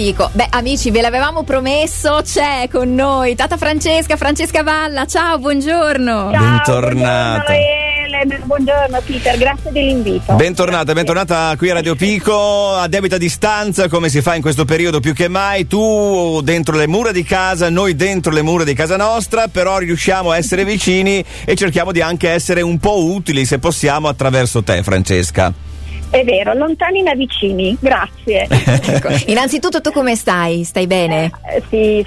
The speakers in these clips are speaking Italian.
Pico. Beh, amici, ve l'avevamo promesso, c'è con noi Tata Francesca Valla. Ciao, buongiorno. Ciao, Bentornata. Buongiorno Peter, grazie dell'invito. Bentornata qui a Radio Pico, a debita distanza, come si fa in questo periodo più che mai. Tu dentro le mura di casa, noi dentro le mura di casa nostra, però riusciamo a essere vicini e cerchiamo di anche essere un po' utili, se possiamo, attraverso te, Francesca. È vero, lontani ma vicini, grazie. Ecco. Innanzitutto, tu come stai? Stai bene? Sì,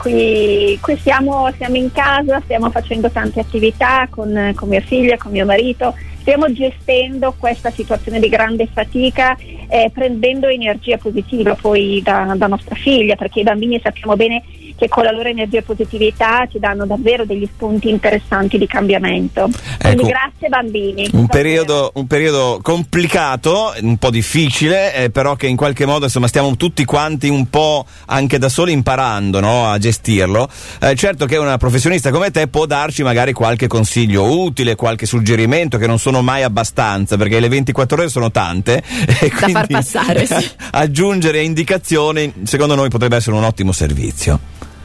qui siamo in casa, stiamo facendo tante attività con mia figlia, con mio marito. Stiamo gestendo questa situazione di grande fatica, prendendo energia positiva poi da nostra figlia, perché i bambini sappiamo bene che con la loro energia e positività ci danno davvero degli spunti interessanti di cambiamento. Quindi grazie bambini. Un periodo complicato, un po' difficile, però che in qualche modo insomma stiamo tutti quanti un po' anche da soli imparando, no, a gestirlo. Certo che una professionista come te può darci magari qualche consiglio utile, qualche suggerimento, che non sono mai abbastanza, perché le 24 ore sono tante e da far passare, sì. Aggiungere indicazioni secondo noi potrebbe essere un ottimo servizio.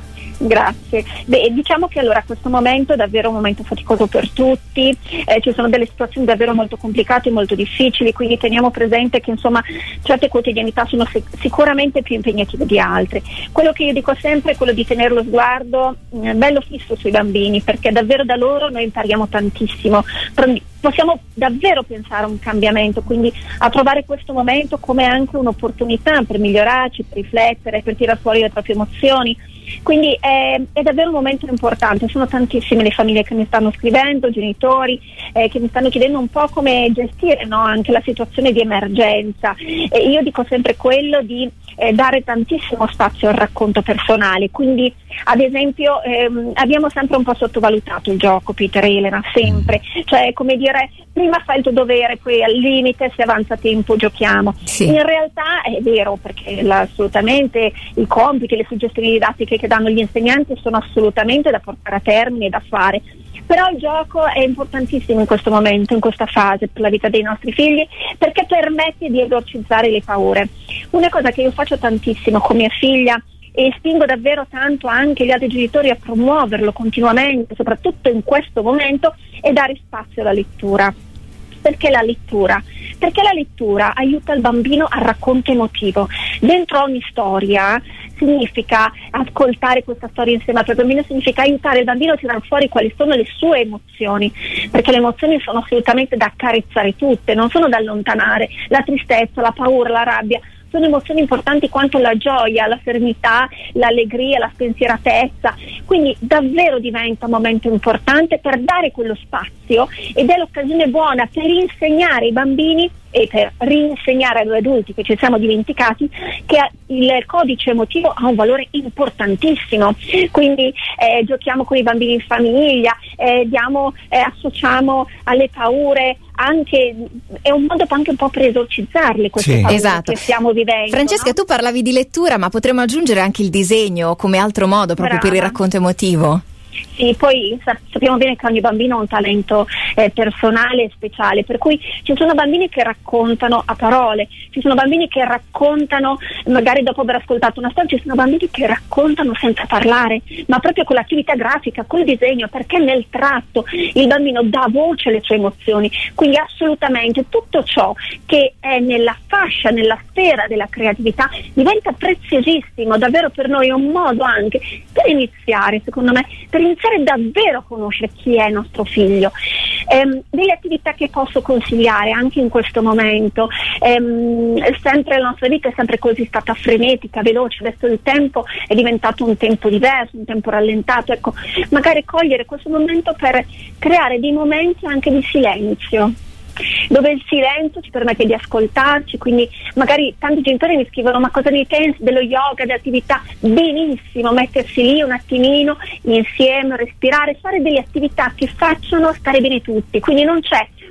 Grazie. Diciamo che allora questo momento è davvero un momento faticoso per tutti, ci sono delle situazioni davvero molto complicate e molto difficili, quindi teniamo presente che insomma certe quotidianità sono sicuramente più impegnative di altre. Quello che io dico sempre è quello di tenere lo sguardo bello fisso sui bambini, perché davvero da loro noi impariamo tantissimo. Possiamo davvero pensare a un cambiamento, quindi a trovare questo momento come anche un'opportunità per migliorarci, per riflettere, per tirare fuori le proprie emozioni. Quindi è davvero un momento importante. Sono tantissime le famiglie che mi stanno scrivendo, genitori che mi stanno chiedendo un po' come gestire, no, anche la situazione di emergenza. Io dico sempre quello di dare tantissimo spazio al racconto personale, quindi ad esempio abbiamo sempre un po' sottovalutato il gioco, Peter e Elena, sempre, cioè come dire, prima fai il tuo dovere, poi al limite, se avanza tempo giochiamo. Sì. In realtà è vero, perché assolutamente i compiti, le suggestioni didattiche che danno gli insegnanti sono assolutamente da portare a termine e da fare. Però il gioco è importantissimo in questo momento, in questa fase, per la vita dei nostri figli, perché permette di esorcizzare le paure. Una cosa che io faccio tantissimo con mia figlia, e spingo davvero tanto anche gli altri genitori a promuoverlo continuamente, soprattutto in questo momento, è dare spazio alla lettura. Perché la lettura? Perché la lettura aiuta il bambino al racconto emotivo. Dentro ogni storia significa ascoltare questa storia insieme al proprio bambino, significa aiutare il bambino a tirare fuori quali sono le sue emozioni, perché le emozioni sono assolutamente da accarezzare tutte, non sono da allontanare. La tristezza, la paura, la rabbia sono emozioni importanti quanto la gioia, la serenità, l'allegria, la spensieratezza. Quindi davvero diventa un momento importante per dare quello spazio, ed è l'occasione buona per insegnare ai bambini e per rinsegnare agli adulti che ci siamo dimenticati che il codice emotivo ha un valore importantissimo. Quindi giochiamo con i bambini in famiglia, associamo alle paure, anche è un modo anche un po' per esorcizzarle queste paure, esatto, che stiamo vivendo. Francesca, no? Tu parlavi di lettura, ma potremmo aggiungere anche il disegno come altro modo proprio per il racconto emotivo. Sì, poi sappiamo bene che ogni bambino ha un talento personale e speciale, per cui ci sono bambini che raccontano a parole, ci sono bambini che raccontano magari dopo aver ascoltato una storia, ci sono bambini che raccontano senza parlare, ma proprio con l'attività grafica, col disegno, perché nel tratto il bambino dà voce alle sue emozioni. Quindi assolutamente tutto ciò che è nella fascia, nella sfera della creatività diventa preziosissimo, davvero per noi è un modo anche per iniziare, secondo me, per iniziare davvero a conoscere chi è nostro figlio. Delle attività che posso consigliare anche in questo momento, sempre la nostra vita è sempre così stata frenetica, veloce, adesso il tempo è diventato un tempo diverso, un tempo rallentato, ecco, magari cogliere questo momento per creare dei momenti anche di silenzio, dove il silenzio ci permette di ascoltarci. Quindi magari tanti genitori mi scrivono: ma cosa ne pensi dello yoga, delle attività? Benissimo, mettersi lì un attimino insieme, respirare, fare delle attività che facciano stare bene tutti. Quindi non c'è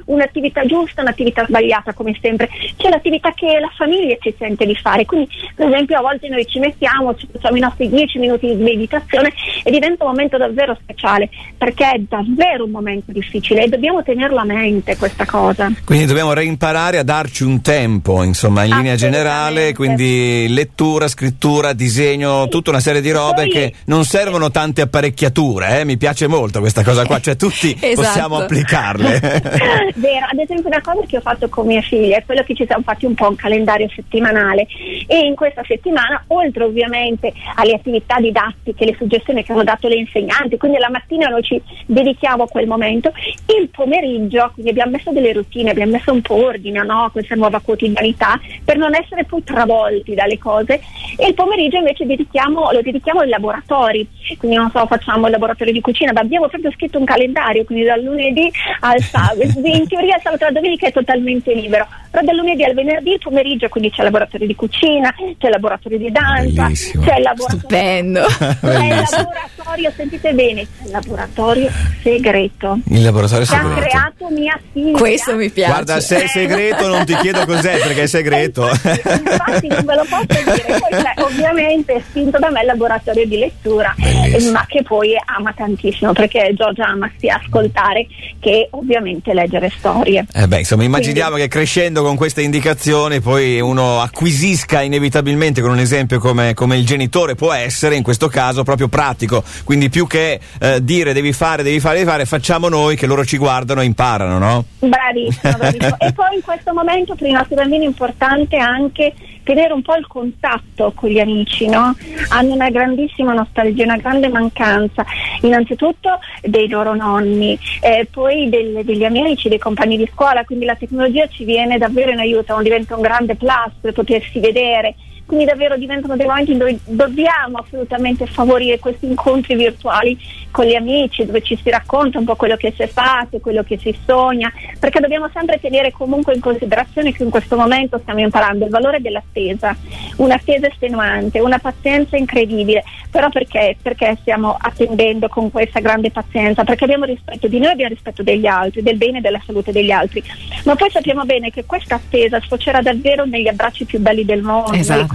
un'attività giusta, un'attività sbagliata, come sempre. C'è l'attività che la famiglia ci sente di fare, quindi per esempio a volte noi ci mettiamo, ci facciamo i nostri 10 minuti di meditazione e diventa un momento davvero speciale, perché è davvero un momento difficile e dobbiamo tenerlo a mente questa cosa. Quindi dobbiamo reimparare a darci un tempo, insomma, in linea generale, quindi lettura, scrittura, disegno, tutta una serie di robe che non servono tante apparecchiature, mi piace molto questa cosa qua, cioè tutti possiamo applicarle. Vero, ad esempio una cosa che ho fatto con mie figlie è quello che ci siamo fatti un po' un calendario settimanale, e in questa settimana, oltre ovviamente alle attività didattiche, le suggestioni che hanno dato le insegnanti, quindi la mattina noi ci dedichiamo a quel momento, il pomeriggio quindi abbiamo messo delle routine, abbiamo messo un po' ordine, no? Questa nuova quotidianità, per non essere poi travolti dalle cose, e il pomeriggio invece lo dedichiamo ai laboratori, quindi non so, facciamo il laboratorio di cucina, ma abbiamo proprio scritto un calendario, quindi dal lunedì al sabato, in teoria il sabato e la domenica è totalmente libero, però dal lunedì al venerdì il pomeriggio quindi c'è il laboratorio di cucina, c'è il laboratorio di danza, bellissimo, c'è il laboratorio, stupendo, c'è il laboratorio, sentite bene, c'è il laboratorio segreto. Il laboratorio che segreto ha creato mia figlia. Questo mi piace. Guarda, se è segreto non ti chiedo cos'è, perché è segreto. Infatti non ve lo posso dire. Poi c'è ovviamente spinto da me il laboratorio di lettura, ma che poi ama tantissimo, perché Giorgia ama sia ascoltare che ovviamente leggere storie. Insomma, immaginiamo che crescendo con queste indicazioni poi uno acquisisca inevitabilmente, con un esempio come il genitore può essere, in questo caso proprio pratico, quindi più che dire devi fare, facciamo noi, che loro ci guardano e imparano, no? Bravissimo. E poi in questo momento per i nostri bambini è importante anche tenere un po' il contatto con gli amici, no? Hanno una grandissima nostalgia, una grande mancanza, innanzitutto dei loro nonni, poi degli amici, dei compagni di scuola, quindi la tecnologia ci viene davvero in aiuto, diventa un grande plus per potersi vedere. Quindi davvero diventano dei momenti in cui dobbiamo assolutamente favorire questi incontri virtuali con gli amici, dove ci si racconta un po' quello che si è fatto, quello che si sogna, perché dobbiamo sempre tenere comunque in considerazione che in questo momento stiamo imparando il valore dell'attesa, un'attesa estenuante, una pazienza incredibile, però perché stiamo attendendo con questa grande pazienza? Perché abbiamo rispetto di noi, abbiamo rispetto degli altri, del bene e della salute degli altri, ma poi sappiamo bene che questa attesa sfocerà davvero negli abbracci più belli del mondo, esatto.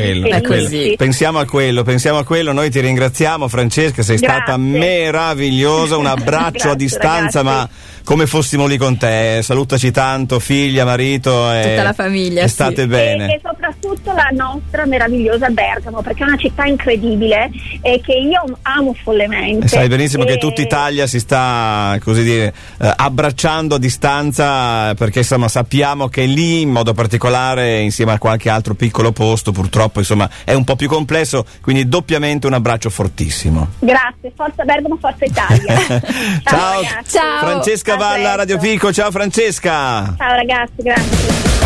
È così. Pensiamo a quello, noi ti ringraziamo, Francesca, sei stata meravigliosa, un abbraccio Grazie, a distanza, ragazzi. ma come fossimo lì con te, salutaci tanto, figlia, marito e tutta la famiglia, e state bene. E soprattutto la nostra meravigliosa Bergamo, perché è una città incredibile e che io amo follemente. E sai benissimo che tutta Italia si sta, così dire, abbracciando a distanza, perché insomma sappiamo che lì in modo particolare, insieme a qualche altro piccolo posto, purtroppo insomma è un po' più complesso, quindi doppiamente un abbraccio fortissimo. Grazie, forza Bergamo, forza Italia. Ciao, ragazzi. Ciao. Francesca Valla, Radio Fico, ciao Francesca. Ciao ragazzi, grazie.